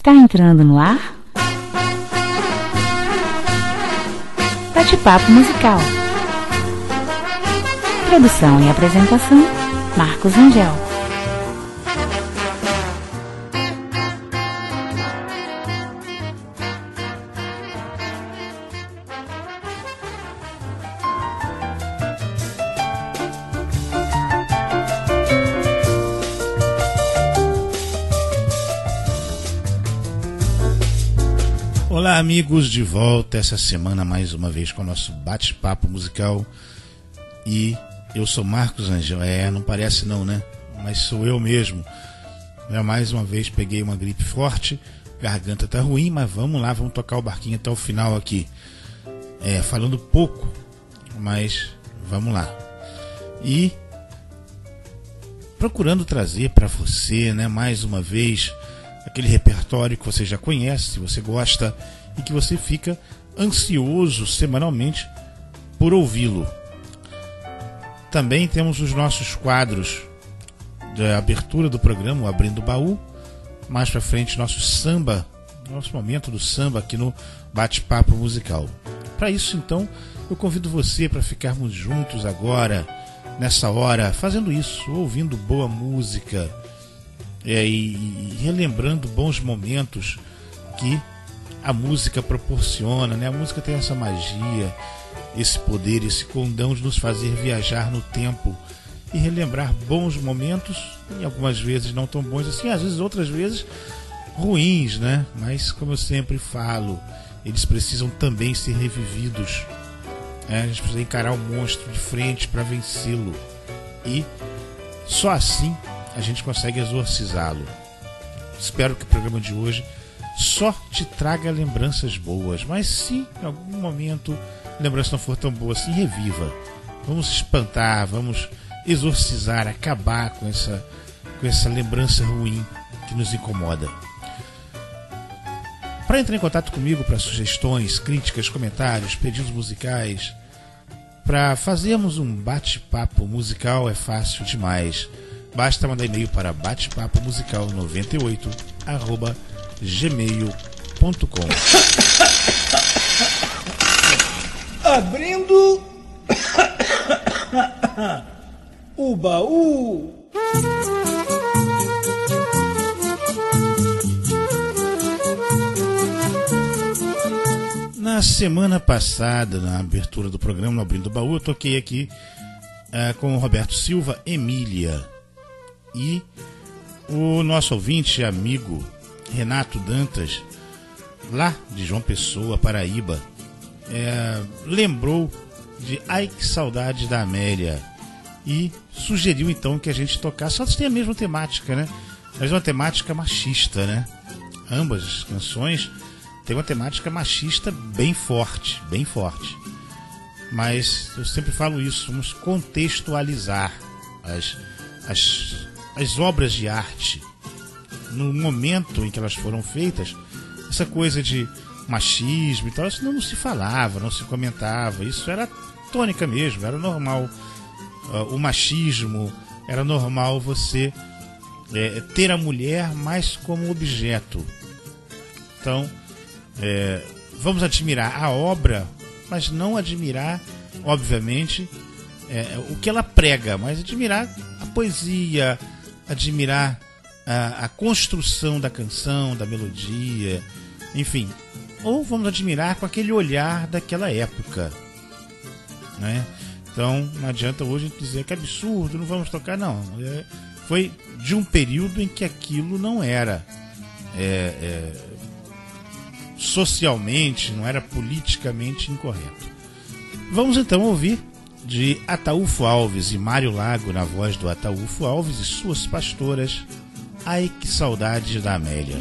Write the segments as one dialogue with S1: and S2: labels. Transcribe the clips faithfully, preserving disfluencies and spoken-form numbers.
S1: Está entrando no ar Bate-Papo Musical. Produção e apresentação, Marcos Angel.
S2: Olá, amigos, de volta essa semana mais uma vez com o nosso bate-papo musical. E eu sou Marcos Angel. É, não parece não, né? Mas sou eu mesmo. Mais uma vez peguei uma gripe forte, garganta tá ruim, mas vamos lá, vamos tocar o barquinho até o final aqui. É, falando pouco, mas vamos lá. E procurando trazer para você, né, mais uma vez, aquele repertório que você já conhece, você gosta e que você fica ansioso semanalmente por ouvi-lo. Também temos os nossos quadros da abertura do programa, o Abrindo o Baú. Mais pra frente, nosso samba, nosso momento do samba aqui no Bate-Papo Musical. Para isso, então, eu convido você para ficarmos juntos agora, nessa hora, fazendo isso, ouvindo boa música, É, e, e relembrando bons momentos que a música proporciona, né? A música tem essa magia, esse poder, esse condão de nos fazer viajar no tempo e relembrar bons momentos, e algumas vezes não tão bons assim, às vezes outras vezes ruins, né? Mas como eu sempre falo, eles precisam também ser revividos, né? A gente precisa encarar o monstro de frente para vencê-lo, e só assim a gente consegue exorcizá-lo. Espero que o programa de hoje só te traga lembranças boas, mas se em algum momento a lembrança não for tão boa assim, reviva. Vamos espantar, vamos exorcizar, acabar com essa, com essa lembrança ruim que nos incomoda. Para entrar em contato comigo para sugestões, críticas, comentários, pedidos musicais, para fazermos um bate-papo musical, é fácil demais. Basta mandar e-mail para batepapomusical noventa e oito arroba gmail ponto com.
S3: Abrindo o baú.
S2: Na semana passada, na abertura do programa, no Abrindo o Baú, eu toquei aqui uh, com o Roberto Silva, Emília. E o nosso ouvinte e amigo Renato Dantas, lá de João Pessoa, Paraíba, é, lembrou de Ai Que Saudade da Amélia e sugeriu então que a gente tocasse. Só tem a mesma temática, né? Mas uma temática machista, né? Ambas as canções têm uma temática machista bem forte, bem forte. Mas eu sempre falo isso, vamos contextualizar as, as as obras de arte no momento em que elas foram feitas. Essa coisa de machismo e tal, isso não se falava, não se comentava, isso era tônica mesmo, era normal. Uh, o machismo, era normal você é, ter a mulher mais como objeto. Então é, vamos admirar a obra, mas não admirar, obviamente, é, o que ela prega, mas admirar a poesia, admirar a, a construção da canção, da melodia, enfim. Ou vamos admirar com aquele olhar daquela época, né? Então não adianta hoje a gente dizer que absurdo, não vamos tocar, não. É, foi de um período em que aquilo não era é, é, socialmente, não era politicamente incorreto. Vamos então ouvir de Ataúfo Alves e Mário Lago, na voz do Ataúfo Alves e suas pastoras, Ai Que Saudade da Amélia.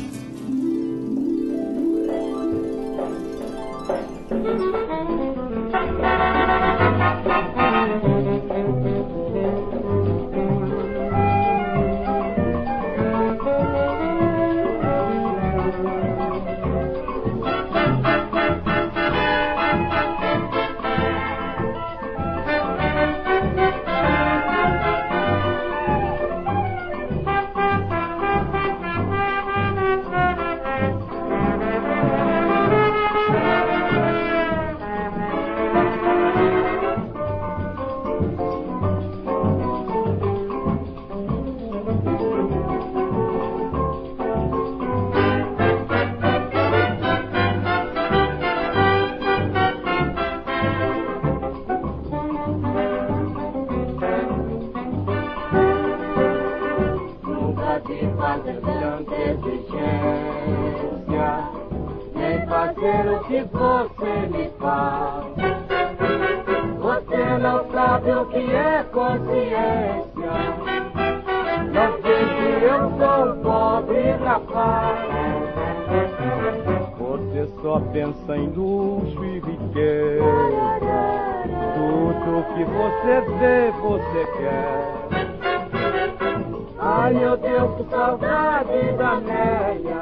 S4: esquecer o que você me faz. Você não sabe o que é consciência. Não sei que eu sou um pobre rapaz. Você só pensa em luxo e riqueza. Tudo que você vê, você quer. Ai meu Deus, que saudade da Nélia,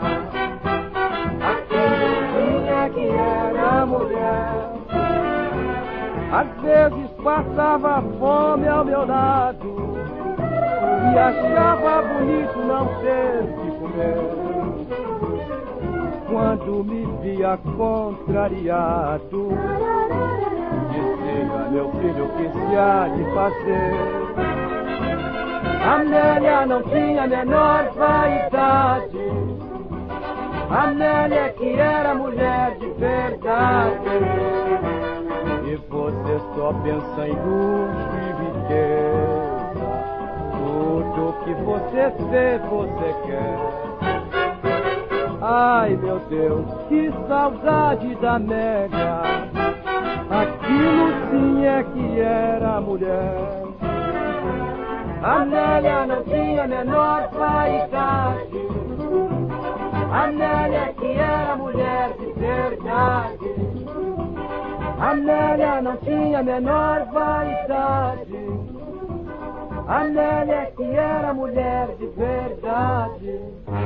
S4: aquela que era mulher. Às vezes passava fome ao meu lado e achava bonito não ter que comer. Quando me via contrariado, dizia, meu filho, o que se há de fazer? Amélia não tinha a menor vaidade. Amélia que era mulher de verdade. E você só pensa em luxo e riqueza. Tudo que você vê, você quer. Ai meu Deus, que saudade da Amélia. Aquilo sim é que era mulher. Amélia não tinha a menor vaidade. Amélia que era mulher de verdade. Amélia não tinha a menor vaidade. Amélia que era mulher de verdade.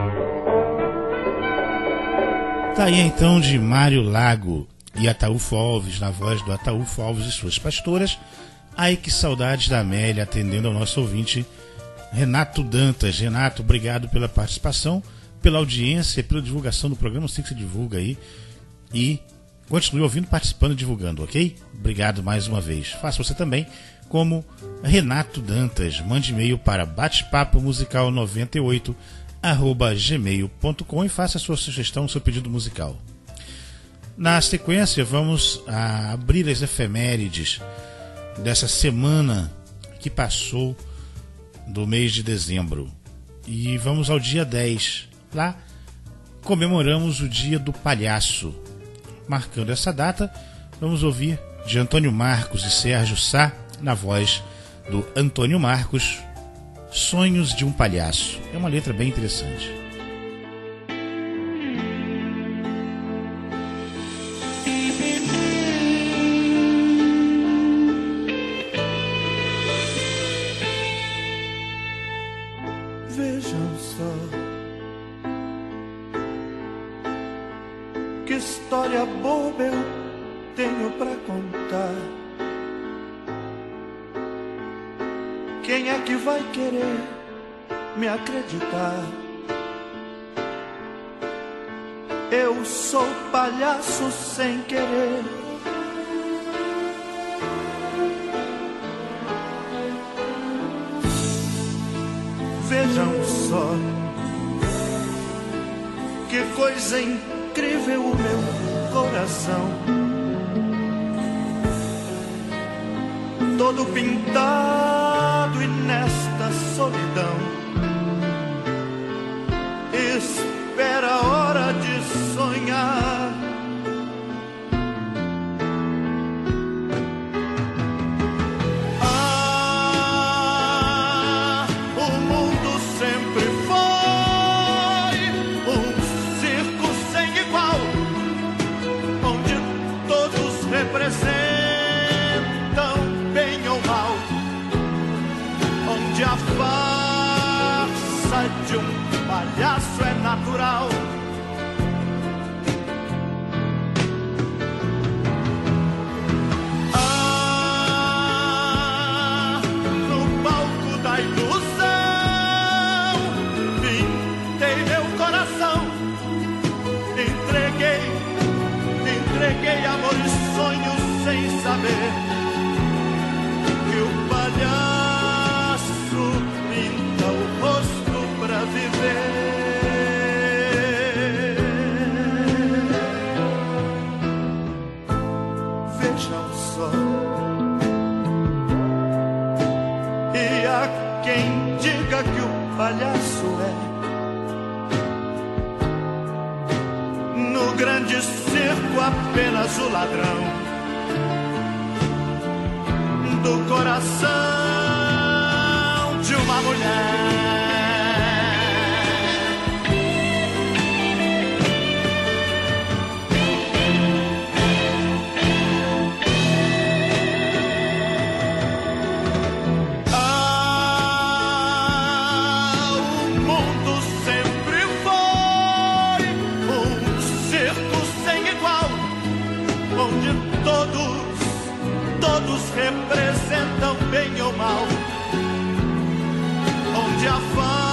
S2: Tá aí então de Mário Lago e Ataúfo Alves, na voz do Ataúfo Alves e suas pastoras. Ai que saudades da Amélia, atendendo ao nosso ouvinte Renato Dantas. Renato, obrigado pela participação, pela audiência, pela divulgação do programa. Sei que você divulga aí. E continue ouvindo, participando e divulgando, ok? Obrigado mais uma vez. Faça você também como Renato Dantas. Mande e-mail para batepapo musical noventa e oito arroba gmail ponto com e faça a sua sugestão, o seu pedido musical. Na sequência, vamos abrir as efemérides dessa semana que passou do mês de dezembro. E vamos ao dia dez. Lá comemoramos o Dia do Palhaço. Marcando essa data, vamos ouvir de Antônio Marcos e Sérgio Sá, na voz do Antônio Marcos, Sonhos de um Palhaço. É uma letra bem interessante.
S5: Vejam só que história boba eu tenho pra contar. Quem é que vai querer me acreditar? Eu sou palhaço sem querer. Vejam só que coisa incrível o meu coração, todo pintado e nesta solidão espera a hora de sonhar. Ah, o mundo sempre foi um circo sem igual, onde todos representam bem ou mal, onde a farsa de um palhaço é natural. Ah, no palco da ilusão pintei meu coração, entreguei, entreguei amor e sonhos sem saber que o palhaço pinta o rosto pra viver. Vejam só, e há quem diga que o palhaço é no No grande circo apenas o ladrão do coração de uma mulher. Representam bem ou mal, onde a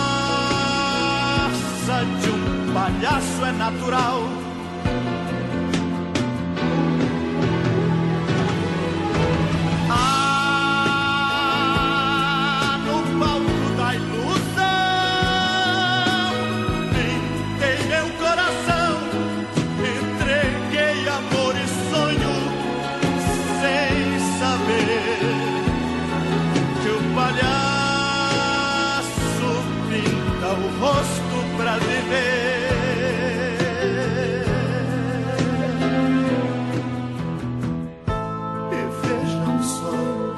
S5: farsa de um palhaço é natural. Ah, no palco da ilusão, pintei meu coração, entreguei amor e sonho, sem saber que o palhaço pinta o rosto pra viver. E vejam só,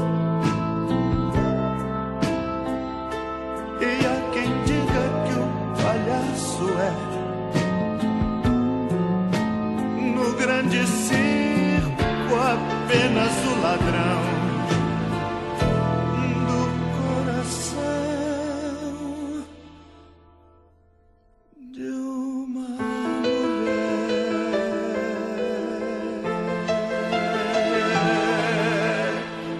S5: e há quem diga que o palhaço é no grande circo apenas o ladrão do coração de uma mulher.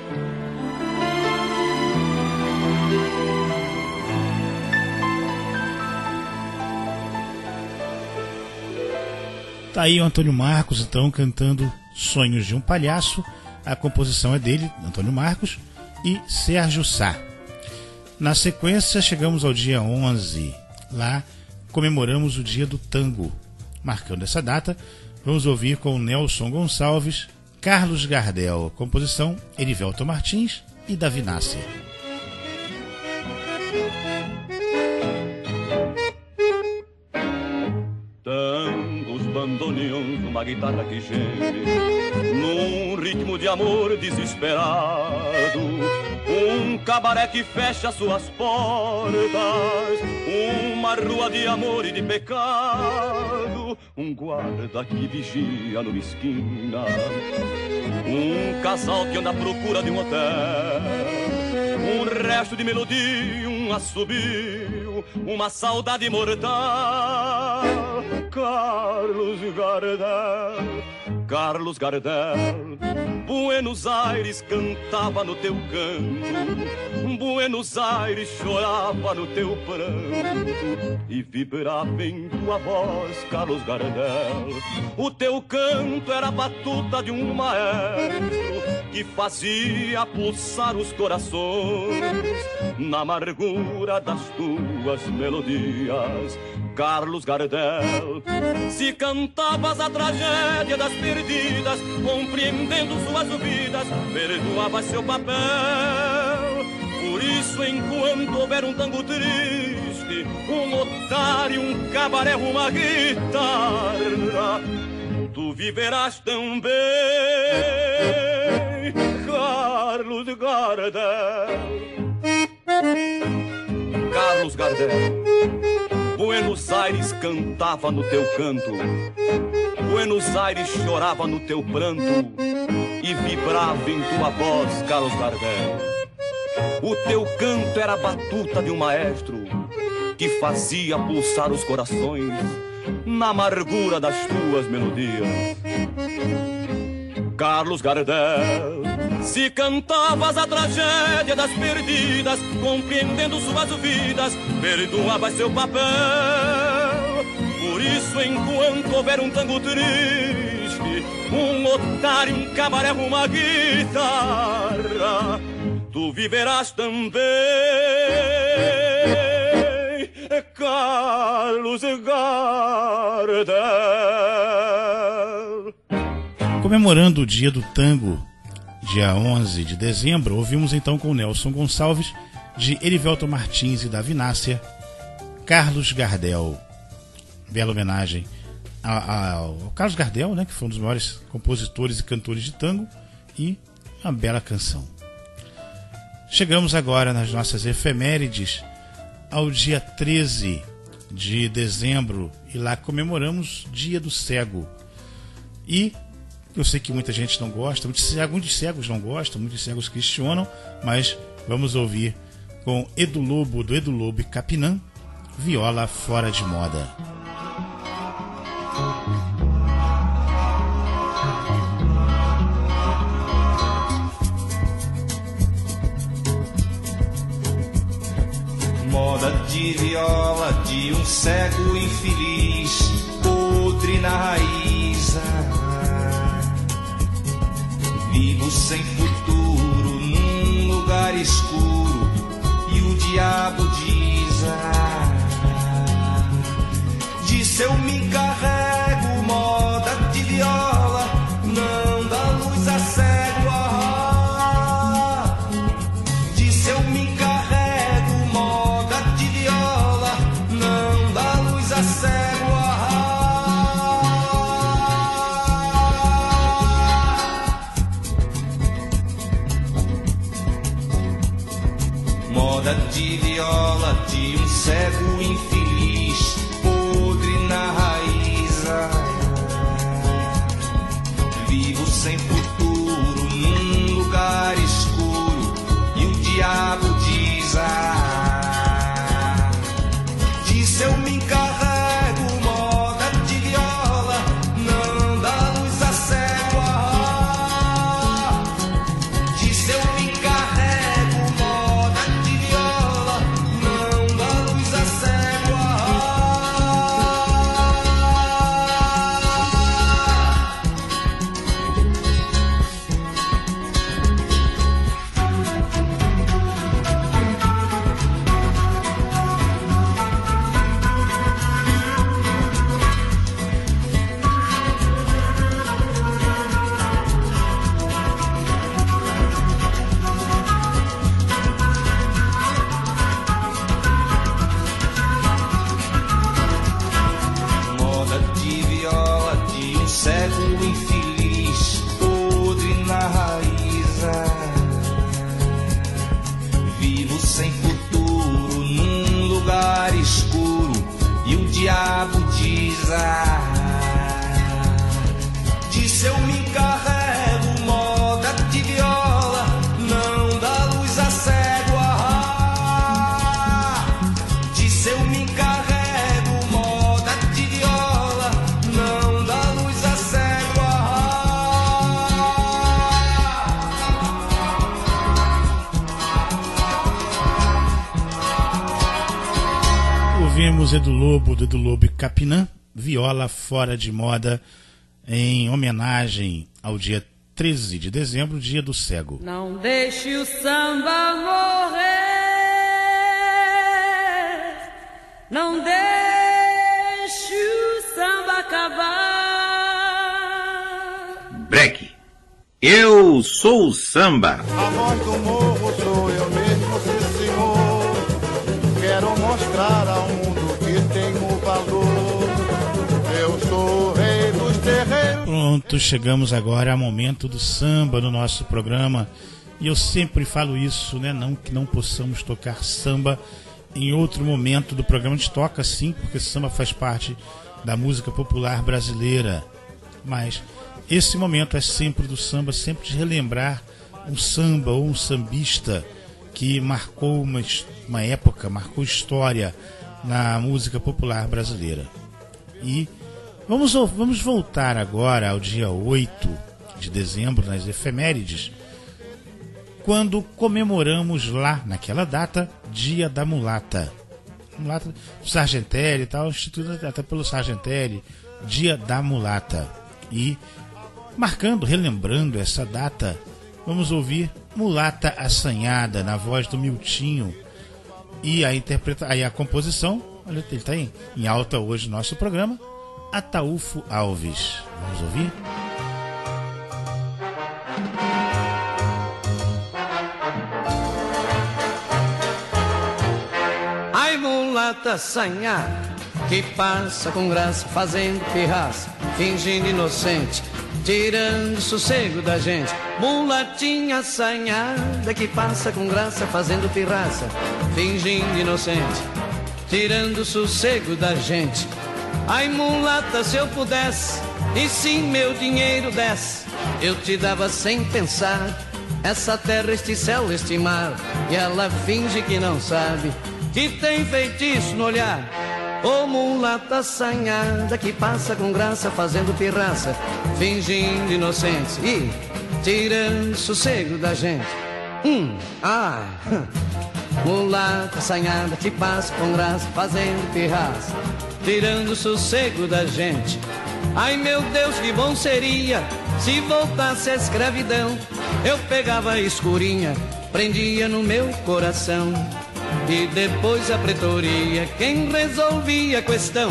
S2: Tá aí o Antônio Marcos, então, cantando Sonhos de um Palhaço. A composição é dele, Antônio Marcos, e Sérgio Sá. Na sequência, chegamos ao dia onze. Lá comemoramos o dia do tango. Marcando essa data, vamos ouvir com Nelson Gonçalves, Carlos Gardel. Composição, Erivelto Martins e Davi Nasser.
S6: Tangos, bandoneons, uma guitarra que geme num ritmo de amor desesperado, um cabaré que fecha suas portas, uma rua de amor e de pecado, um guarda que vigia numa esquina, um casal que anda à procura de um hotel, um resto de melodia, um assobio, uma saudade mortal. Carlos Gardel, Carlos Gardel, Buenos Aires cantava no teu canto, Buenos Aires chorava no teu pranto e vibrava em tua voz, Carlos Gardel. O teu canto era a batuta de um maestro que fazia pulsar os corações na amargura das tuas melodias, Carlos Gardel. Se cantavas a tragédia das perdidas, compreendendo suas vidas, perdoavas seu papel. Por isso, enquanto houver um tango triste, um otário, um cabaré, uma guitarra, tu viverás também, Carlos Gardel. Carlos Gardel. Buenos Aires cantava no teu canto, Buenos Aires chorava no teu pranto e vibrava em tua voz, Carlos Gardel. O teu canto era a batuta de um maestro que fazia pulsar os corações na amargura das tuas melodias, Carlos Gardel. Se cantavas a tragédia das perdidas, compreendendo suas vidas, perdoavas seu papel. Por isso, enquanto houver um tango triste, um otário, um cabaré, uma guitarra, tu viverás também, Carlos Gardel.
S2: Comemorando o dia do tango, dia onze de dezembro, ouvimos então com Nelson Gonçalves, de Erivelto Martins e Davi Nasser, Carlos Gardel. Bela homenagem a, a, ao Carlos Gardel, né, que foi um dos maiores compositores e cantores de tango, e uma bela canção. Chegamos agora nas nossas efemérides ao dia treze de dezembro, e lá comemoramos Dia do Cego. E eu sei que muita gente não gosta, muitos cegos, muitos cegos não gostam, muitos cegos questionam, mas vamos ouvir com Edu Lobo, do Edu Lobo e Capinã, Viola Fora de Moda.
S7: Moda de viola de um cego infeliz, podre na raiz, ah, vivo sem futuro num lugar escuro, e o diabo diz, ah, disse eu me encarrego, moda de viola, não dá luz a cego, ah, disse eu me encarrego, de viola de um cego infeliz, podre na raiz, vivo sem futuro num lugar escuro, e o diabo diz, ah, disse eu me encarrego, moda de viola, não dá luz a cego, ah, disse eu me encarrego, moda de viola, não dá luz a cego, cego infeliz, podre na raiz, vivo sem futuro num lugar escuro, e o diabo diz, ah, disse eu me encarrego, moda de viola, não dá luz a cego, ah, disse eu me encarrego, moda de viola, não dá luz a cego,
S2: Ouvimos Edu Lobo, do Edu Lobo e Capinã, Viola Fora de Moda, em homenagem ao dia treze de dezembro, Dia do Cego.
S8: Não deixe o samba morrer, não deixe o samba acabar.
S9: Breque, eu sou o samba.
S5: A voz do morro sou eu mesmo, sim senhor. Quero mostrar ao mundo que tenho valor. Eu sou o rei dos terreiros.
S2: Pronto, chegamos agora ao momento do samba no nosso programa. E eu sempre falo isso, né? Não que não possamos tocar samba em outro momento do programa. A gente toca sim, porque samba faz parte da música popular brasileira. Mas esse momento é sempre do samba, sempre de relembrar um samba ou um sambista que marcou uma, uma época, marcou história na música popular brasileira. E vamos, vamos voltar agora ao dia oito de dezembro, nas efemérides, quando comemoramos lá, naquela data, Dia da Mulata. Mulata, Sargentelli e tal, instituído até pelo Sargentelli, Dia da Mulata. E marcando, relembrando essa data, vamos ouvir Mulata Assanhada, na voz do Miltinho. E a, interpreta... Aí a composição, olha, ele está em, em alta hoje no nosso programa, Ataúfo Alves. Vamos ouvir?
S10: Ai, mulata assanhada,
S7: que passa com graça, fazendo pirraça, fingindo inocente, tirando sossego da gente. Mulatinha assanhada que passa com graça, fazendo pirraça, fingindo inocente, tirando sossego da gente. Ai, mulata, se eu pudesse, e se meu dinheiro desse, eu te dava sem pensar essa terra, este céu, este mar. E ela finge que não sabe, que tem feitiço no olhar. Ô mulata assanhada que passa com graça, fazendo pirraça, fingindo inocente e tirando sossego da gente. Hum, ah, mulata assanhada que passa com graça, fazendo pirraça, tirando sossego da gente. Ai, meu Deus, que bom seria se voltasse a escravidão. Eu pegava a escurinha, prendia no meu coração, e depois a pretoria quem resolvia a questão.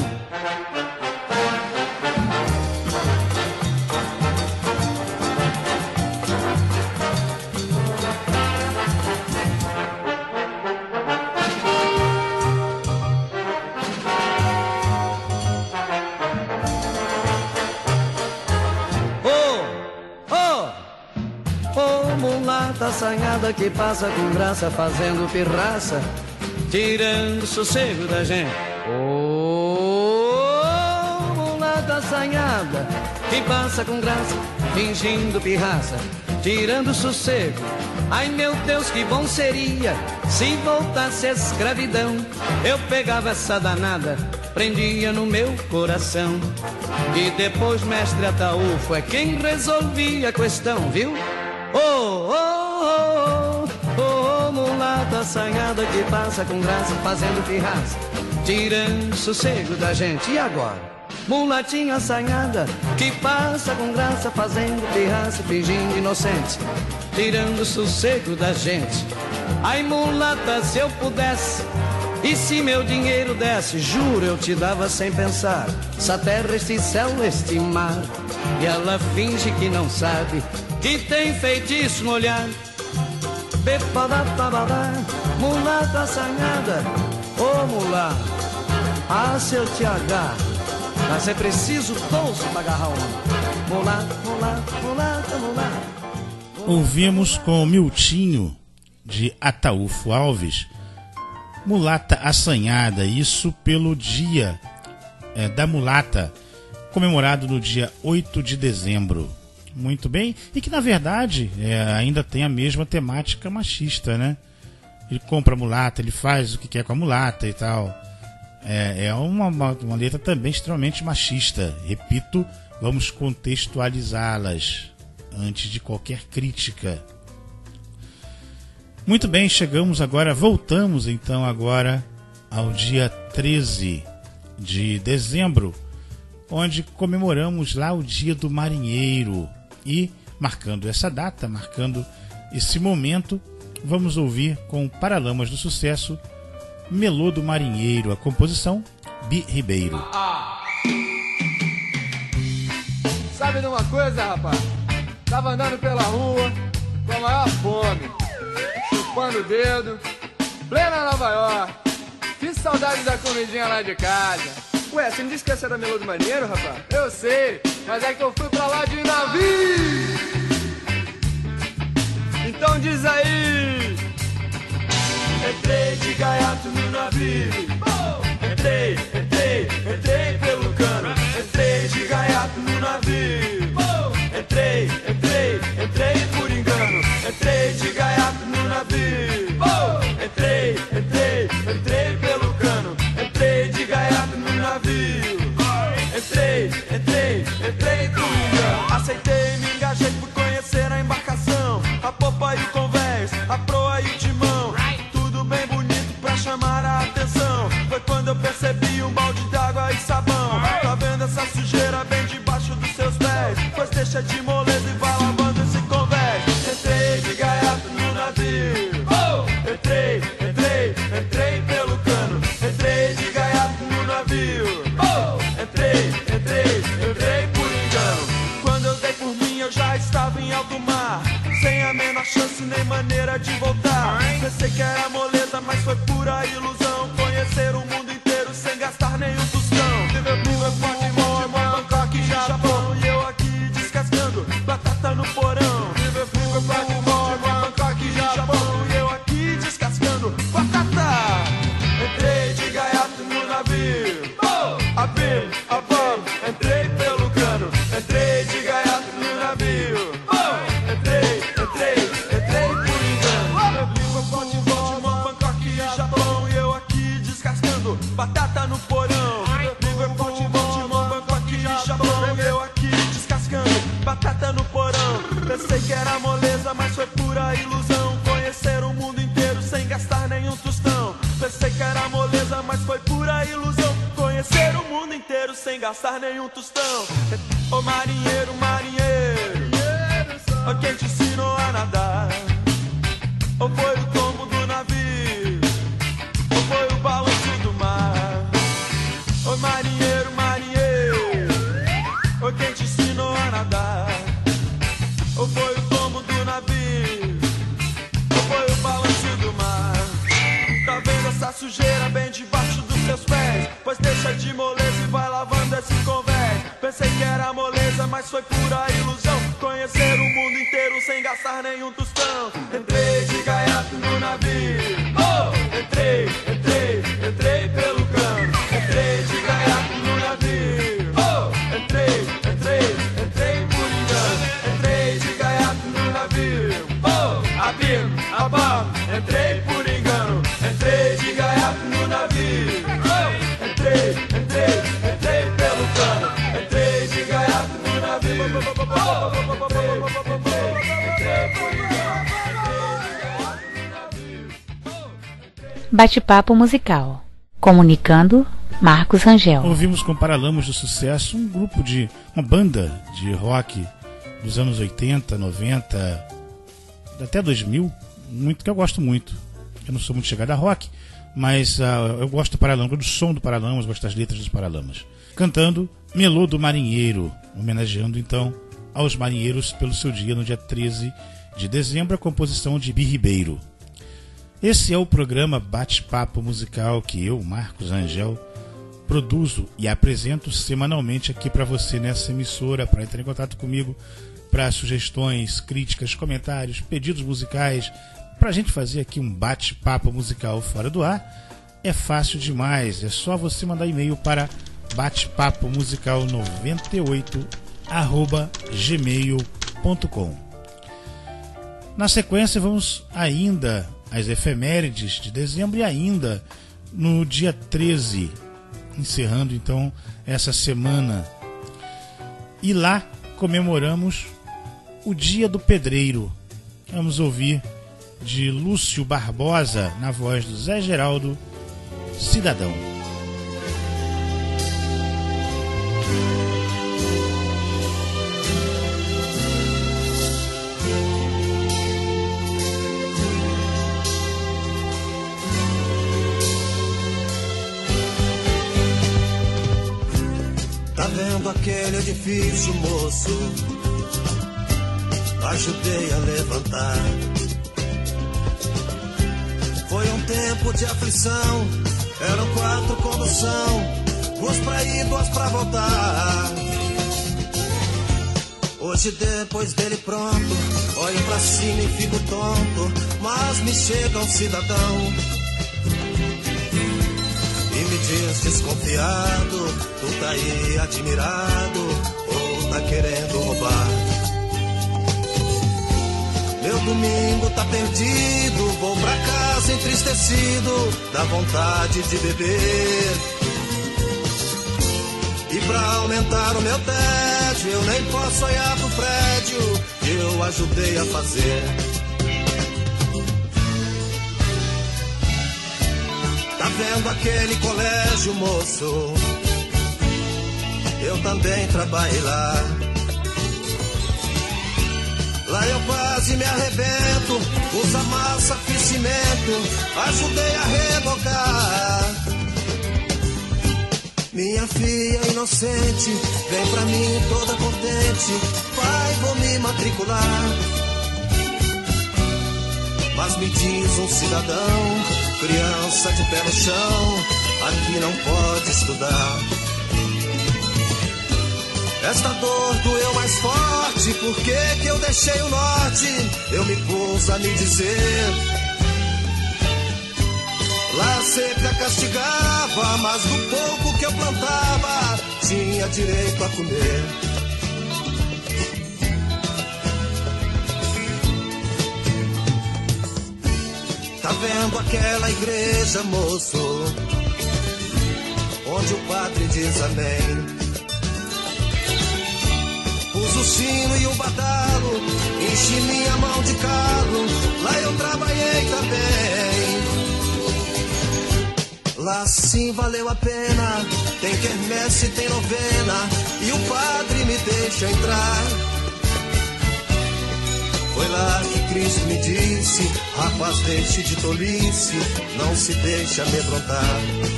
S7: Assanhada que passa com graça, fazendo pirraça, tirando sossego da gente. Oh, mulata assanhada que passa com graça, fingindo pirraça, tirando sossego. Ai, meu Deus, que bom seria se voltasse a escravidão. Eu pegava essa danada, prendia no meu coração, e depois mestre Ataúfo é quem resolvia a questão, viu? Oh, oh, oh, oh, oh, mulata assanhada que passa com graça, fazendo pirraça, tirando sossego da gente. E agora? Mulatinha assanhada que passa com graça, fazendo pirraça, fingindo inocente, tirando sossego da gente. Ai, mulata, se eu pudesse, e se meu dinheiro desse, juro eu te dava sem pensar essa terra, este céu, este mar. E ela finge que não sabe, que tem feitiço no olhar. Bepadá, mulata assanhada, ô oh, mulata, ah, se eu te agarro, mas é preciso bolso pra agarrar uma. Mulata, mulata, mulata, mulata.
S2: Ouvimos com Miltinho, de Ataúfo Alves, Mulata Assanhada, isso pelo dia é, da mulata, comemorado no dia oito de dezembro. Muito bem, e que na verdade é, ainda tem a mesma temática machista, né? Ele compra a mulata, ele faz o que quer com a mulata e tal. É, é uma, uma, uma letra também extremamente machista. Repito, vamos contextualizá-las antes de qualquer crítica. Muito bem, chegamos agora, voltamos então agora ao dia treze de dezembro, onde comemoramos lá o Dia do Marinheiro. E, marcando essa data, marcando esse momento, vamos ouvir com Paralamas do Sucesso, Melô do Marinheiro, a composição Bi Ribeiro.
S10: Ah, ah. Sabe de uma coisa, rapaz? Tava andando pela rua com a maior fome, chupando o dedo, plena Nova York. Que saudade da comidinha lá de casa.
S11: Ué, você não disse que essa era Melô do Marinheiro, rapaz?
S10: Eu sei, mas é que eu fui pra lá de navio.
S11: Então diz aí.
S12: Entrei de gaiato no navio. Entrei, entrei, entrei pelo cano. Entrei de gaiato no navio. Entrei, entrei, entrei por engano. Entrei de gaiato no navio. Entrei, entrei, entrei pelo cano. Entrei de gaiato no navio. Entrei, entrei, entrei por engano. Aceitei, me engajei, fui conhecer a embarcação, a popa e o convés, a proa e o timão. Tudo bem bonito pra chamar a atenção. Foi quando eu percebi um balde d'água e sabão. Tá vendo essa sujeira bem debaixo dos seus pés? Pois deixa de moleza e vai lavando esse convés. Entrei de gaiato no navio. Entrei, entrei, entrei pelo cano. Entrei de gaiato no navio. Entrei, entrei, entrei por engano. Quando eu dei por mim eu já estava em alto mar, sem a menor chance nem maneira de voltar. Pensei que era moleza, mas foi pura ilusão. Conhecer o mundo inteiro sem gastar nenhum tostão. eu aqui descascando batata no porão. Pensei que era moleza, mas foi pura ilusão. Conhecer o mundo inteiro sem gastar nenhum tostão. Pensei que era moleza, mas foi pura ilusão. Conhecer o mundo inteiro sem gastar nenhum tostão. Ô marinheiro, marinheiro, ó quem te ensinou a nadar? Ou foi o tombo do navio? Ou foi o balanço do mar? Ô marinheiro, marinheiro, ó quem te ensinou a nadar? Ou foi o tombo do navio? Ou foi o balanço do mar? Tá vendo essa sujeira bem debaixo dos seus pés? Pois deixa de moleza e vai lavando esse convés. Pensei que era moleza, mas foi pura ilusão. Conhecer o mundo inteiro sem gastar nenhum tostão. Entrei de gaiato no navio, oh! Entrei, entrei, entrei pelo cano. Entrei de gaiato no navio, oh! Entrei, entrei, entrei por engano. Entrei de gaiato no navio, oh! Abim, abam, entrei por engano. Entrei de gaiato no navio, oh! Entrei, entrei, entrei pelo cano. Entrei de gaiato no navio, oh!
S1: Bate-papo musical. Comunicando, Marcos Rangel.
S2: Ouvimos com Paralamas do Sucesso, um grupo de... uma banda de rock dos anos oitenta, noventa, até dois mil, muito, que eu gosto muito. Eu não sou muito chegado a rock, mas uh, eu gosto do Paralamas, do som do Paralamas, gosto das letras dos Paralamas. Cantando Melô do Marinheiro, homenageando então aos marinheiros pelo seu dia no dia treze de dezembro, a composição de Bi Ribeiro. Esse é o programa Bate-Papo Musical que eu, Marcos Rangel, produzo e apresento semanalmente aqui para você nessa emissora. Para entrar em contato comigo, para sugestões, críticas, comentários, pedidos musicais, para a gente fazer aqui um bate-papo musical fora do ar, é fácil demais. É só você mandar e-mail para batepapo musical noventa e oito arroba gmail ponto com. Na sequência, vamos ainda às efemérides de dezembro e ainda no dia treze, encerrando então essa semana. E lá comemoramos o Dia do Pedreiro. Vamos ouvir de Lúcio Barbosa, na voz do Zé Geraldo, Cidadão.
S13: Vendo aquele edifício, moço, ajudei a levantar. Foi um tempo de aflição, eram quatro condução, duas pra ir, duas pra voltar. Hoje depois dele pronto, olho pra cima e fico tonto, mas me chega um cidadão e me diz desconfiado: tu tá aí admirado ou tá querendo roubar? Meu domingo tá perdido, vou pra casa entristecido, dá vontade de beber. E pra aumentar o meu tédio, eu nem posso olhar pro prédio que eu ajudei a fazer. Tá vendo aquele colégio, moço? Eu também trabalhei lá. Lá eu quase me arrebento, usa massa, fiz cimento, ajudei a rebocar. Minha filha inocente vem pra mim toda contente: pai, vou me matricular. Mas me diz um cidadão, criança de pé no chão, aqui não pode estudar. Esta dor doeu mais forte, por que que eu deixei o norte? Eu me pus a me dizer: lá a seca castigava, mas do pouco que eu plantava, tinha direito a comer. Tá vendo aquela igreja, moço, onde o padre diz amém? sino e o badalo, enchi minha mão de calo, lá eu trabalhei também. Lá sim valeu a pena, tem quermesse, tem novena, e o padre me deixa entrar. Foi lá que Cristo me disse, rapaz, deixe de tolice, não se deixe amedrontar.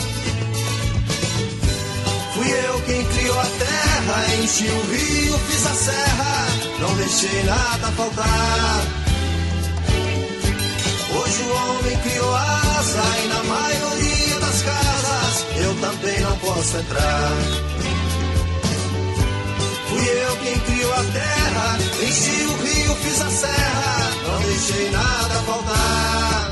S13: Fui eu quem criou a terra, enchi o rio, fiz a serra, não deixei nada faltar. Hoje o homem criou asa e na maioria das casas eu também não posso entrar. Fui eu quem criou a terra, enchi o rio, fiz a serra, não deixei nada faltar.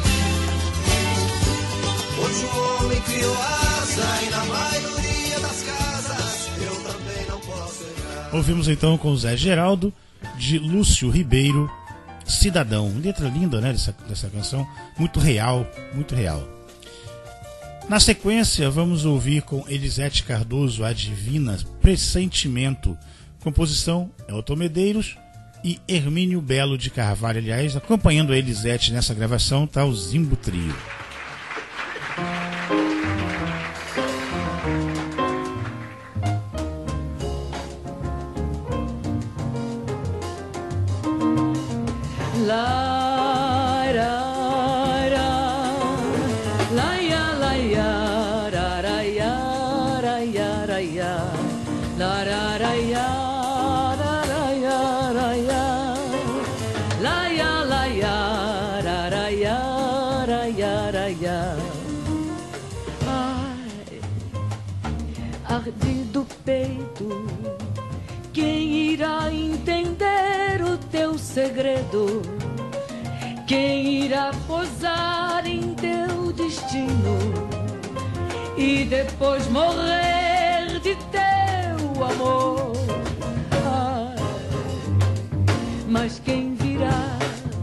S13: Hoje o homem criou asa e na maioria das casas eu também não posso entrar.
S2: Ouvimos então com o Zé Geraldo, de Lúcio Ribeiro, Cidadão. Letra linda, né, dessa, dessa canção, muito real, muito real. Na sequência, vamos ouvir com Elisete Cardoso, A Divina, Pressentimento. Composição Elton Medeiros e Hermínio Belo de Carvalho. Aliás, acompanhando a Elisete nessa gravação está o Zimbo Trio.
S8: Ardido peito, quem irá entender o teu segredo? Quem irá posar em teu destino e depois morrer de teu amor? Ai, mas quem virá?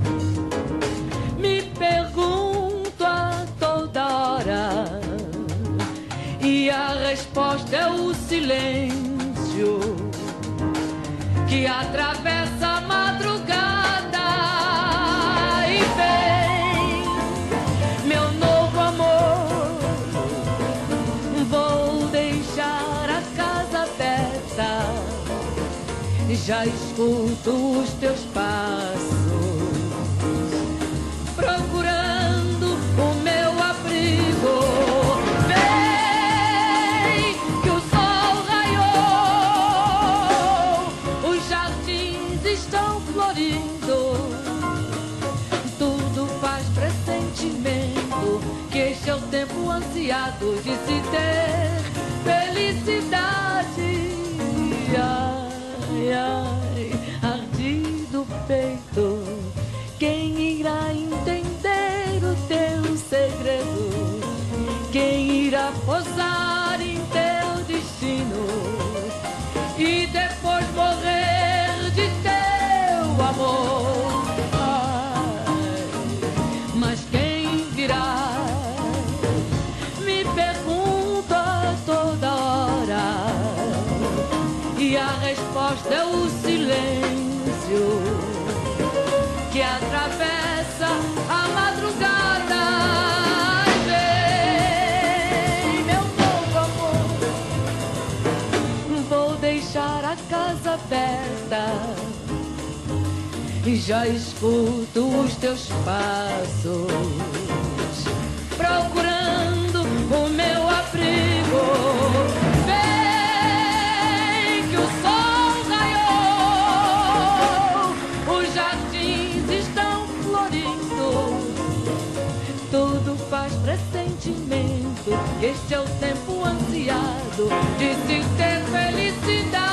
S8: Me pergunto a toda hora, e a resposta é o silêncio que atravessa a madrugada. E vem, meu novo amor, vou deixar a casa aberta, já escuto os teus passos, procurando o meu abrigo. Que este é o tempo ansiado de se ter felicidade. Ai, ai, ardido peito, quem irá entender o teu segredo? Quem irá posar em teu destino e depois morrer de teu amor? Ai, mas quem virá? Me pergunto a toda hora, e a resposta é o silêncio que atravessa a madrugada. Vem, meu novo amor, vou deixar a casa aberta e já escuto os teus passos, procurando o meu abrigo. Vem que o sol raiou, os jardins estão florindo, tudo faz pressentimento. Este é o tempo ansiado de se ter felicidade.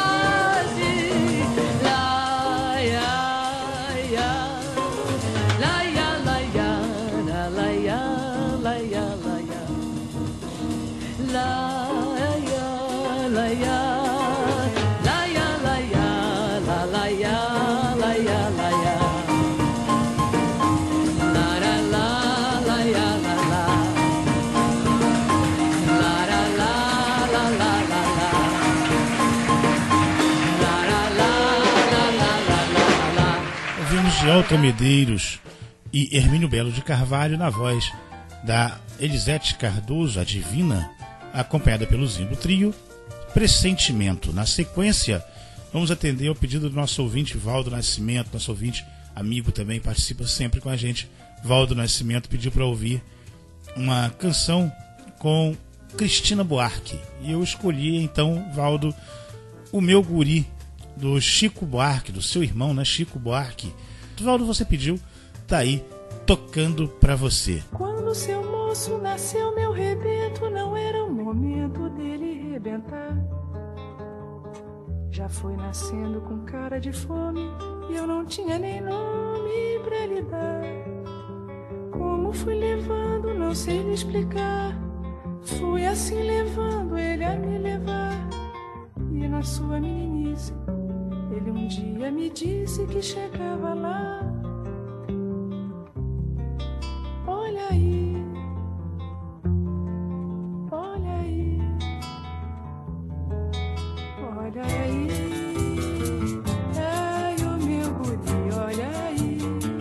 S8: La
S2: Angiolta Medeiros e Hermínio Belo de Carvalho na voz da Elisete Cardoso, a Divina, acompanhada pelo Zimbo Trio, Pressentimento. Na sequência, vamos atender ao pedido do nosso ouvinte Valdo Nascimento, nosso ouvinte amigo também, participa sempre com a gente. Valdo Nascimento pediu para ouvir uma canção com Cristina Buarque. E eu escolhi então, Valdo, O Meu Guri, do Chico Buarque, do seu irmão, né, Chico Buarque. Valdo, você pediu, tá aí, tocando pra você.
S14: Quando seu moço nasceu, meu rebento, não era o momento dele rebentar. Já foi nascendo com cara de fome e eu não tinha nem nome pra lhe dar. Como fui levando, não sei lhe explicar. Fui assim levando ele a me levar. E na sua meninice, ele um dia me disse que chegava lá. Olha aí, olha aí, olha aí, ai o meu guri, olha aí,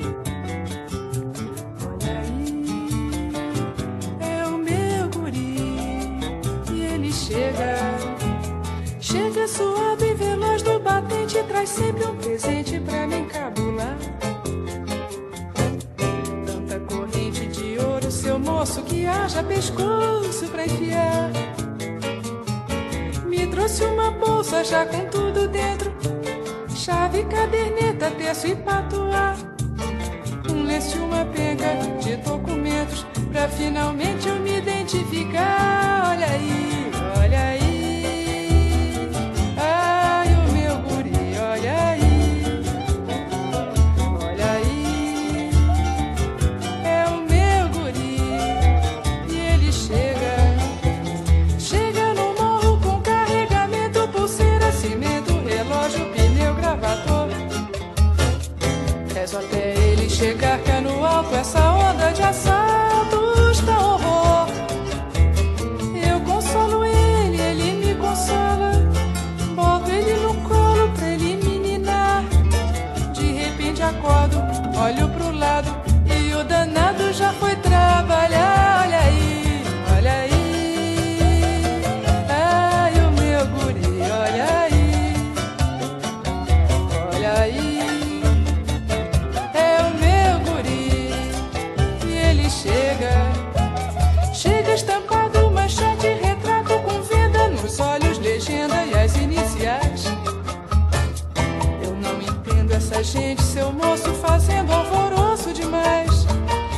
S14: olha aí, é o meu guri, e ele chega, chega suave e veloz do batente, traz sempre um presente pra me encabular. Seu moço que haja pescoço pra enfiar. Me trouxe uma bolsa já com tudo dentro, chave, caderneta, terço e patuá. Um lenço e uma penca de documentos pra finalmente eu me identificar. Olha aí, olha aí, ai o meu guri, olha aí. Rezo até ele chegar, que é no alto essa onda de assaltos dá horror. Eu consolo ele, ele me consola, boto ele no colo pra ele me ninar. De repente acordo, olho pro lado e o danado já foi trabalhar. Olha aí, olha aí, ai o meu guri, olha aí, olha aí. Chega, chega estampado, manchete, retrato com venda nos olhos, legenda e as iniciais. Eu não entendo essa gente, seu moço fazendo alvoroço demais.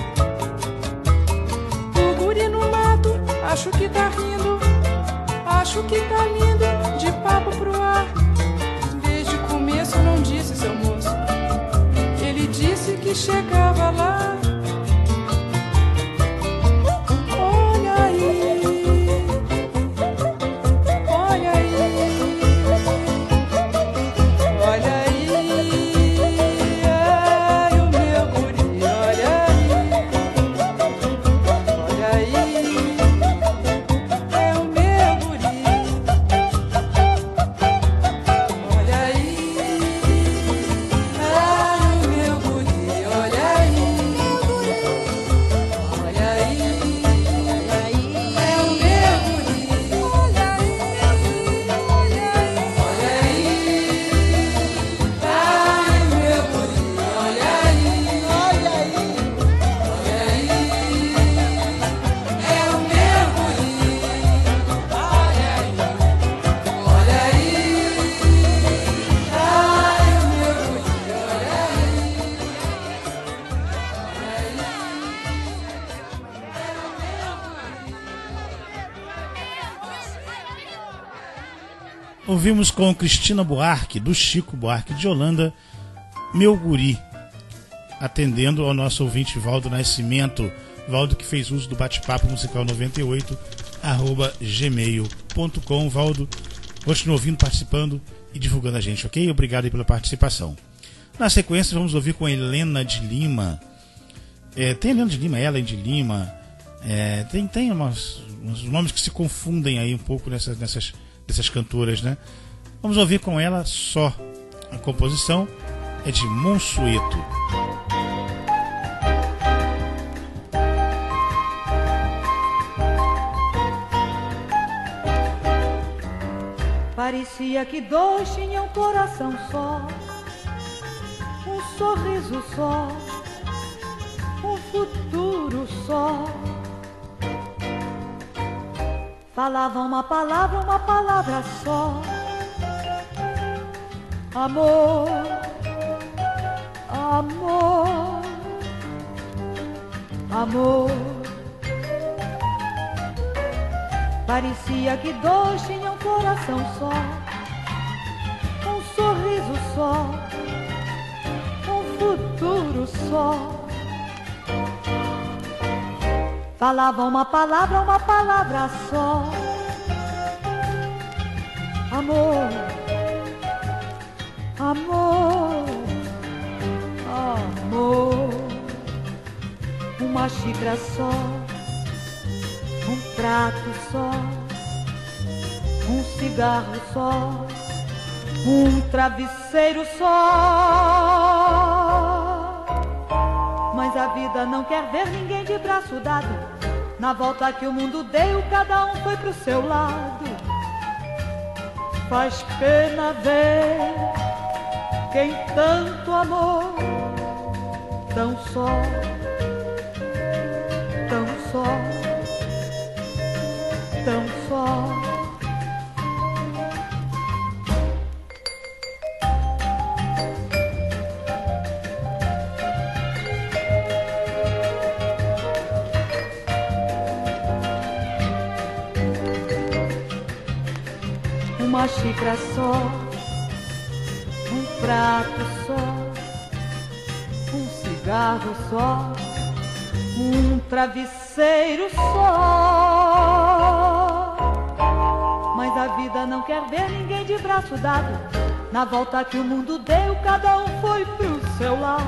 S14: O guri no mato, acho que tá rindo, acho que tá lindo, de papo pro ar. Desde o começo não disse, seu moço, ele disse que chegava lá.
S2: Ouvimos com Cristina Buarque, do Chico Buarque de Holanda, Meu Guri, atendendo ao nosso ouvinte Valdo Nascimento, Valdo que fez uso do bate-papo musical noventa e oito, arroba gmail ponto com. Valdo, continua ouvindo, participando e divulgando a gente, ok? Obrigado aí pela participação. Na sequência vamos ouvir com Helena de Lima. É, tem Helena de Lima, Ellen de Lima, é, tem, tem umas, uns nomes que se confundem aí um pouco nessas, nessas, dessas cantoras, né? Vamos ouvir com ela só. A composição é de Monsueto.
S15: Parecia que dois tinham um coração só, um sorriso só, um futuro só. Falavam uma palavra, uma palavra só. Amor, amor, amor. Parecia que dois tinham um coração só, um sorriso só, um futuro só. Falavam uma palavra, uma palavra só. Amor, amor, amor. Uma xícara só, um prato só, um cigarro só, um travesseiro só. Mas a vida não quer ver ninguém de braço dado. Na volta que o mundo deu, cada um foi pro seu lado. Faz pena ver quem tanto amou, tão só, tão só, tão só. Uma xícara só, um prato só, um cigarro só, um travesseiro só. Mas a vida não quer ver ninguém de braço dado. Na volta que o mundo deu, cada um foi pro seu lado.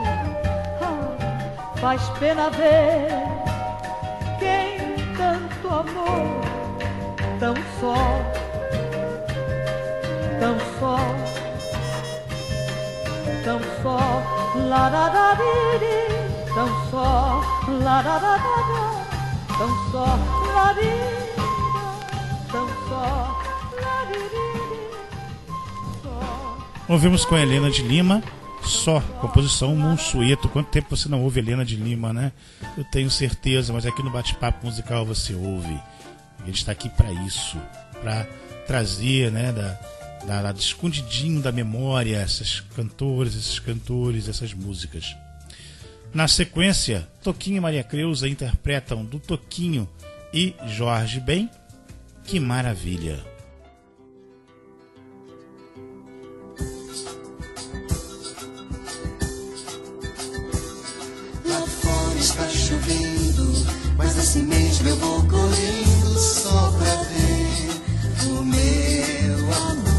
S15: Ah, faz pena ver quem tanto amou, tão só, tão só, tão só, la da da di di, tão só, la da da da da, tão só, la di, tão só, la di di, só.
S2: Ouvimos com a Helena de Lima, Só, composição Monsueto. Quanto tempo você não ouve Helena de Lima, né? Eu tenho certeza, mas aqui no Bate-Papo Musical você ouve. A gente está aqui para isso, para trazer, né, da Da, da, escondidinho da memória, essas cantoras, esses cantores, essas músicas. Na sequência, Toquinho e Maria Creuza interpretam do Toquinho e Jorge Ben, Que Maravilha.
S16: Lá fora está chovendo, mas assim mesmo eu vou correndo só pra ver o meu amor.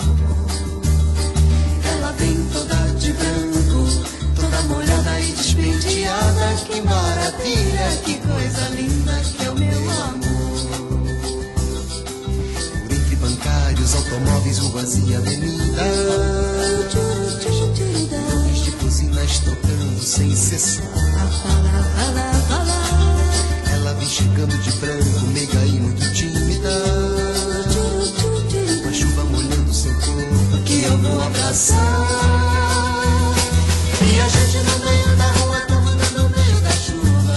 S16: Toda de branco, toda molhada e despenteada. Que maravilha, que coisa linda que é o meu amor. Por entre bancários, automóveis, ruas e avenidas, luz de buzinas tocando sem cessar. Ela vem chegando de branco, meiga e muito tímida. A chuva molhando seu corpo que eu vou abraçar. E a gente no meio da rua tomando no meio da chuva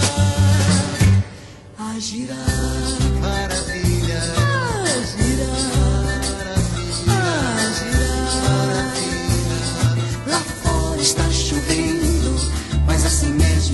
S16: a girar, maravilha, a girar, maravilha, a girar, maravilha. Lá fora está chovendo, mas assim mesmo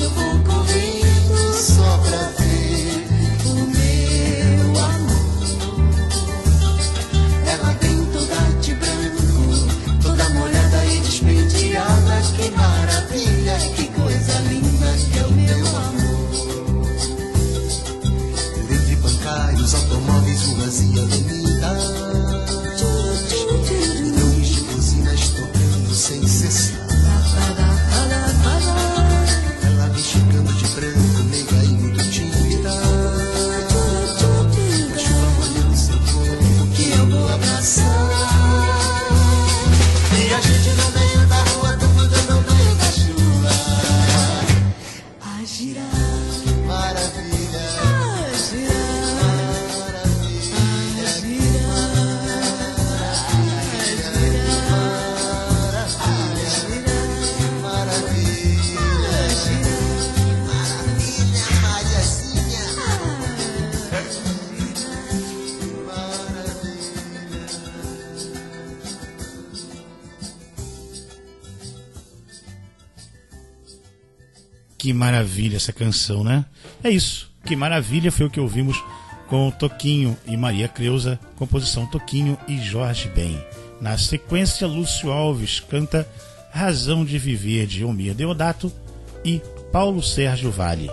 S2: Que maravilha essa canção, né? É isso, que maravilha foi o que ouvimos com Toquinho e Maria Creuza, composição Toquinho e Jorge Ben. Na sequência, Lúcio Alves canta Razão de Viver, de Eumir Deodato e Paulo Sérgio Vale.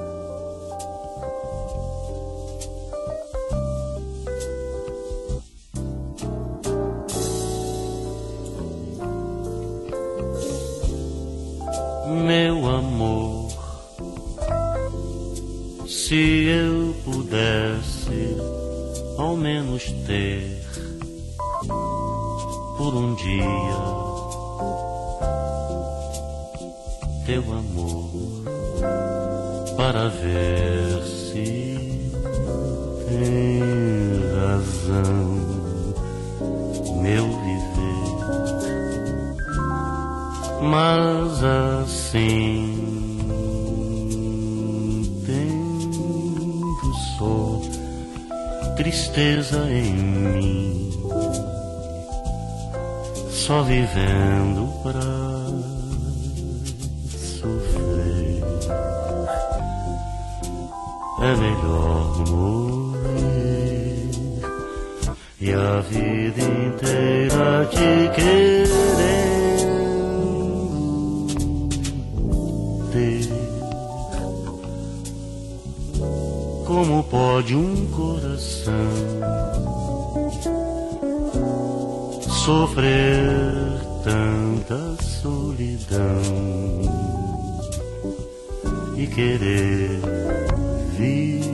S17: Meu amor, se eu pudesse ao menos ter por um dia teu amor, para ver se tem razão meu viver, mas assim tendo só tristeza em mim, só vivendo pra sofrer, é melhor morrer e a vida inteira te querendo ter. Como pode um coração sofrer tanta solidão e querer viver?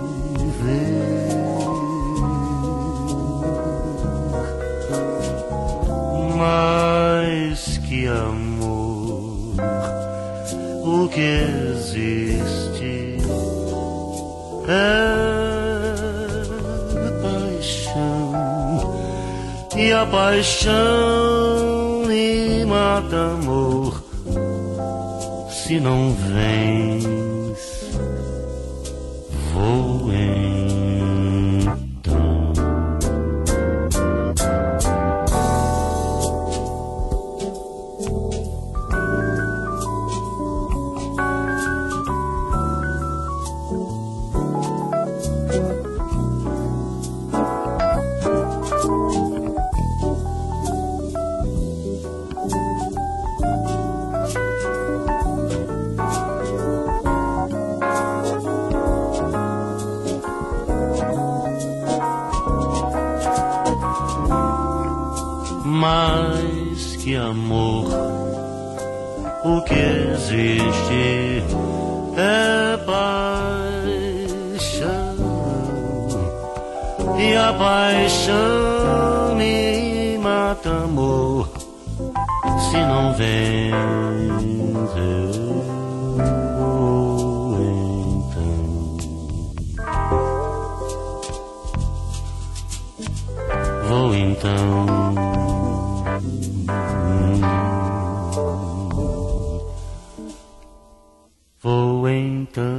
S17: Mais que amor, o que existe é paixão, e a paixão me mata, amor, se não vens, vou então. Mais que amor, o que existe é paixão, e a paixão me mata, amor, se não vens eu vou então, vou então. Vou então.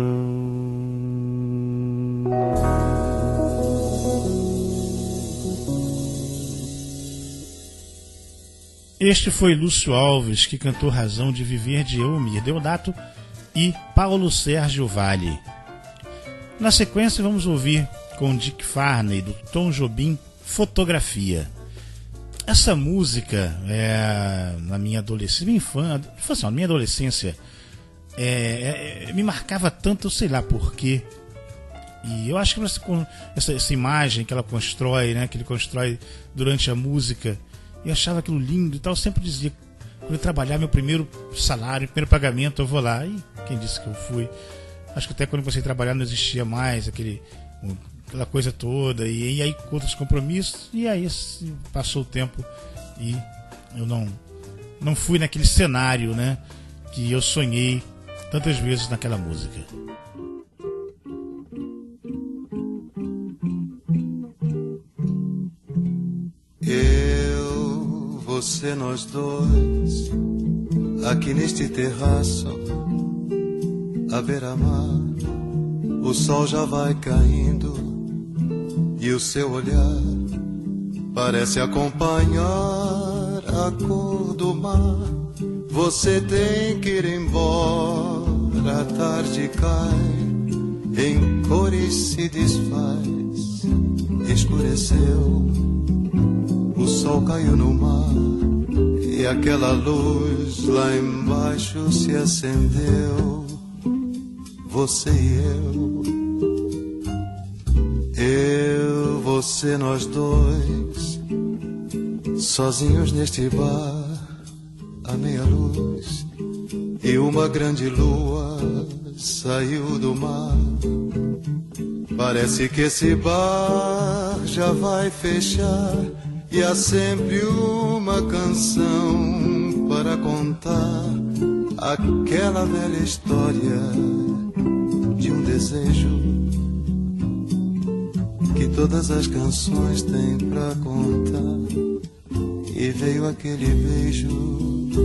S2: Este foi Lúcio Alves, que cantou Razão de Viver, de Eumir Deodato e Paulo Sérgio Vale. Na sequência vamos ouvir com Dick Farney, do Tom Jobim, Fotografia. Essa música, é, na minha adolescência, minha infância, na minha adolescência, É, é, me marcava tanto, sei lá porquê. E eu acho que essa, essa imagem que ela constrói, né, que ele constrói durante a música, eu achava aquilo lindo e tal. Eu sempre dizia, quando eu trabalhar meu primeiro salário, primeiro pagamento, eu vou lá. E quem disse que eu fui? Acho que até quando eu comecei a trabalhar não existia mais aquele, aquela coisa toda. E, e aí com outros compromissos. E aí passou o tempo e eu não, não fui naquele cenário, né, que eu sonhei tantas vezes naquela música.
S13: Eu, você, nós dois, aqui neste terraço, à beira-mar, o sol já vai caindo e o seu olhar parece acompanhar a a cor do mar. Você tem que ir embora, a tarde cai, em cores se desfaz. Escureceu, o sol caiu no mar, e aquela luz lá embaixo se acendeu. Você e eu, eu, você, nós dois, sozinhos neste bar, a meia luz, e uma grande lua saiu do mar. Parece que esse bar já vai fechar, e há sempre uma canção para contar, aquela velha história de um desejo que todas as canções têm pra contar. E veio aquele beijo.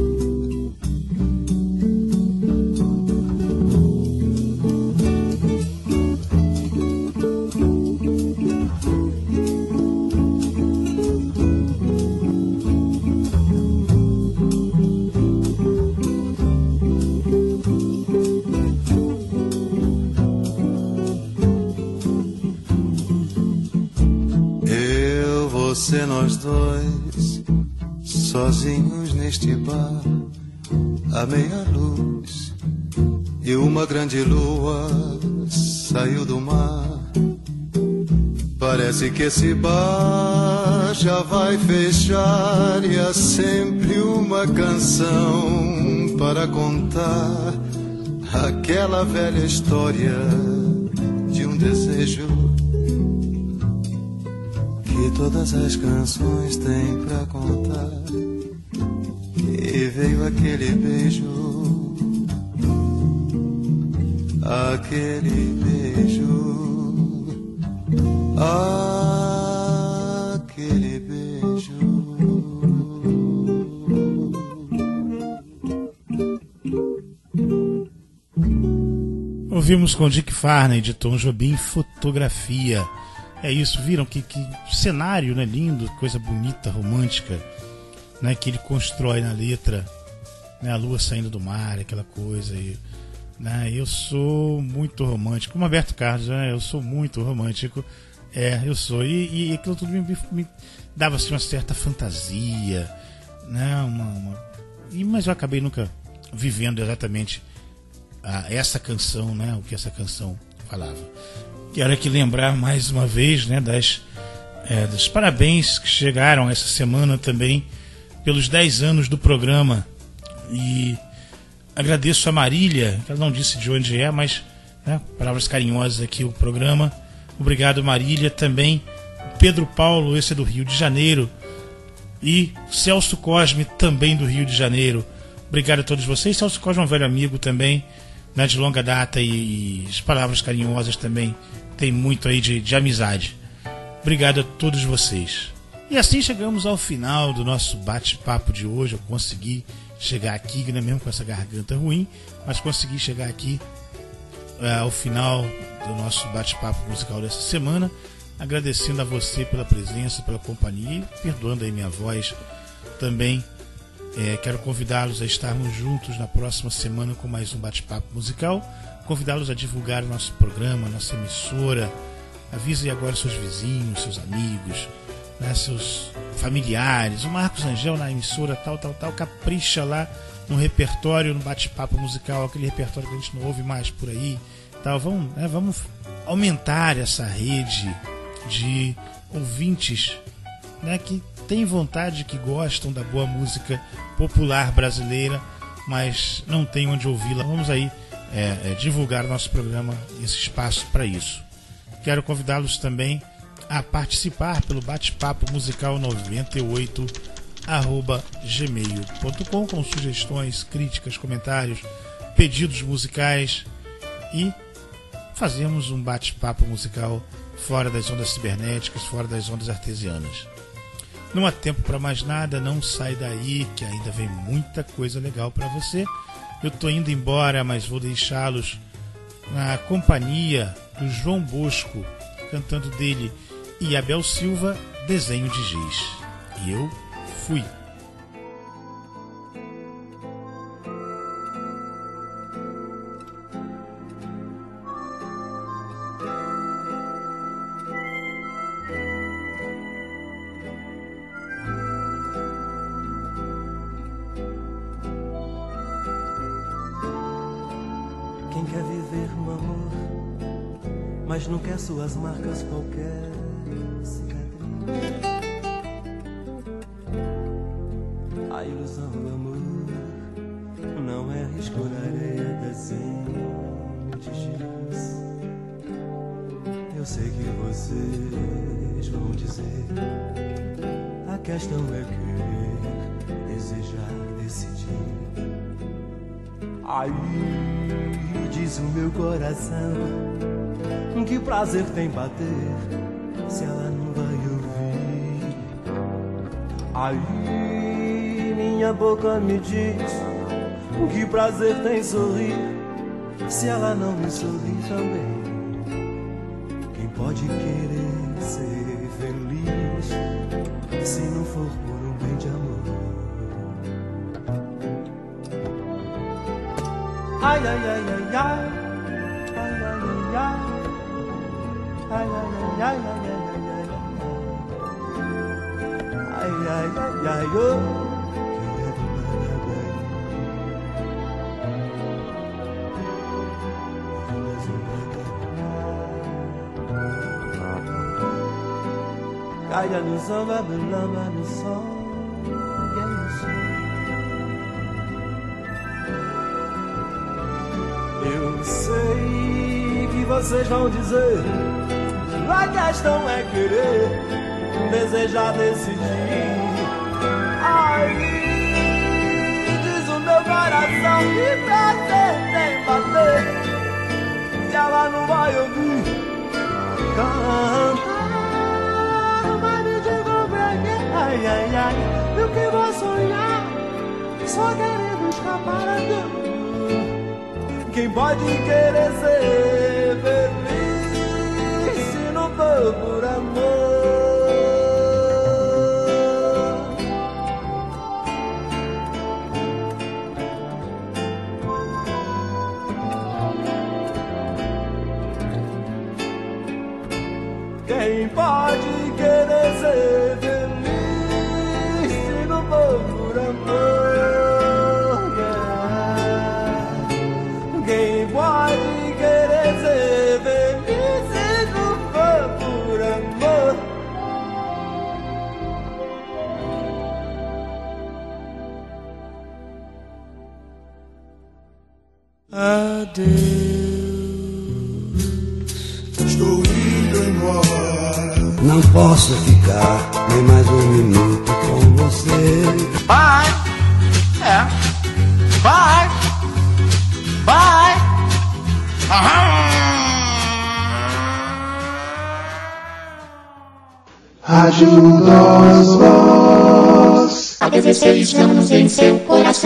S13: Você, nós dois, sozinhos neste bar, a meia luz, e uma grande lua saiu do mar. Parece que esse bar já vai fechar, e há sempre uma canção para contar, aquela velha história de um desejo que todas as canções têm pra contar. E veio aquele beijo, aquele beijo, aquele beijo.
S2: Ouvimos com Dick Farney, de Tom Jobim, Fotografia. É isso, viram que, que cenário, né, lindo, coisa bonita, romântica, né, que ele constrói na letra, né, a lua saindo do mar, aquela coisa. E, né, eu sou muito romântico, como Alberto Carlos, né, eu sou muito romântico, é, eu sou, e, e aquilo tudo me, me dava assim, uma certa fantasia, né, uma, uma, e, mas eu acabei nunca vivendo exatamente a, essa canção, né, o que essa canção falava. Quero aqui lembrar mais uma vez, né, das, é, dos parabéns que chegaram essa semana também pelos dez anos do programa. E agradeço a Marília, que ela não disse de onde é, mas, né, palavras carinhosas aqui o programa. Obrigado, Marília. Também Pedro Paulo, esse é do Rio de Janeiro. E Celso Cosme, também do Rio de Janeiro. Obrigado a todos vocês. Celso Cosme é um velho amigo também, né, de longa data, e, e as palavras carinhosas também tem muito aí de, de amizade. Obrigado a todos vocês. E assim chegamos ao final do nosso bate-papo de hoje. Eu consegui chegar aqui, né, mesmo com essa garganta ruim, mas consegui chegar aqui uh, ao final do nosso bate-papo musical dessa semana, agradecendo a você pela presença, pela companhia, e perdoando aí minha voz também. É, quero convidá-los a estarmos juntos na próxima semana com mais um bate-papo musical. Convidá-los a divulgar o nosso programa, nossa emissora. Avise agora seus vizinhos, seus amigos, né, seus familiares. O Marcos Angel na emissora, tal, tal, tal. Capricha lá no repertório, no bate-papo musical, aquele repertório que a gente não ouve mais por aí. Tal. Vamos, né, vamos aumentar essa rede de ouvintes, né, que têm vontade, que gostam da boa música popular brasileira, mas não tem onde ouvi-la. Vamos aí é, é, divulgar o nosso programa, esse espaço para isso. Quero convidá-los também a participar pelo bate-papo musical noventa e oito arroba gmail ponto com com sugestões, críticas, comentários, pedidos musicais, e fazemos um bate-papo musical fora das ondas cibernéticas, fora das ondas artesianas. Não há tempo para mais nada, não sai daí que ainda vem muita coisa legal para você. Eu estou indo embora, mas vou deixá-los na companhia do João Bosco, cantando dele e Abel Silva, Desenho de Giz. E eu fui.
S13: quer viver no amor, mas não quer suas marcas, qualquer cicatriz. A ilusão do amor não é risco na areia, desenho de giz. Eu sei que vocês vão dizer, a questão é querer, desejar, decidir. Aí diz o meu coração, que prazer tem bater se ela não vai ouvir. Aí minha boca me diz, que prazer tem sorrir se ela não me sorrir também. Quem pode querer ser feliz se não for por um bem de amor? Ai, ai, ai, ai, ai, ai, ai, ai, ai, ai, ai, ai, ai, ai, ai, ai, oh. Caia no som, vai lama no som, que é isso? Eu sei que vocês vão dizer, a questão é querer, desejar, decidir. Aí diz o meu coração, que prazer tem bater se ela não vai ouvir cantar. Ai, ai, ai, eu que vou sonhar, só querendo escapar a Deus. Quem pode querer ser feliz se não for por amor? Quem pode querer ser feliz por amor, yeah. Quem pode querer ser feliz se não for por amor? Adeus,
S5: estou indo embora.
S13: Não posso ficar nem mais um minuto com você.
S12: Bye. É. Bye. Bye.
S16: Rádio Nós Voz. Há dezesseis anos em seu coração.